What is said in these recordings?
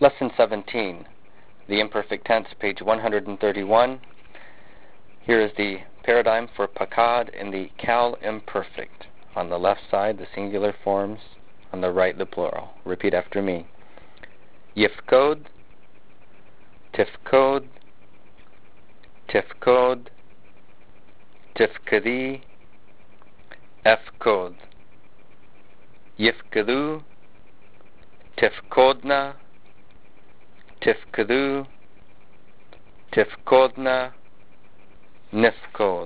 Lesson 17, the imperfect tense, page 131. Here is the paradigm for pakad in the Cal imperfect. On the left side, the singular forms. On the right, the plural. Repeat after me. Yifkod, tifkod, tifkod, tifkadi, efkod. Yifkadu, tifkodna, tifkadu, tifkodna, nifkod.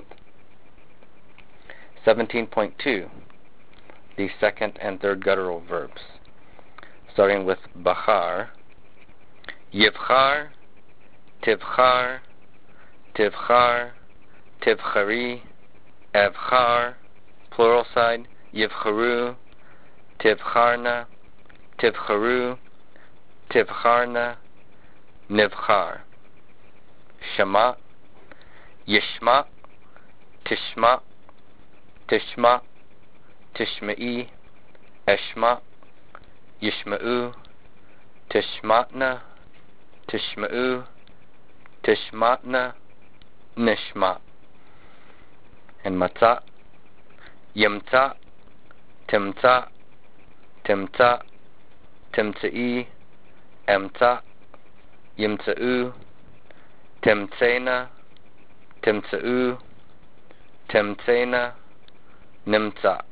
17.2, the second and third guttural verbs. Starting with Bachar. Yivchar, Tivchar, Tivchar, Tivchari, Evchar, plural side, Yivcharu, Tivcharna, Tivcharu, Tivcharna, Nivchar. Shema, Yishma, Tishma, Tishma, Tishma'i, Eshma, Yishma'u, Tishmatna, Tishma'u, Tishmatna, Nishma. And Matzah, Yimtza, Timtza, Timtza, Timtza'i, Emtza, Yimtza'u, Timtzena, Timtza'u, Timtzena, Nimtza.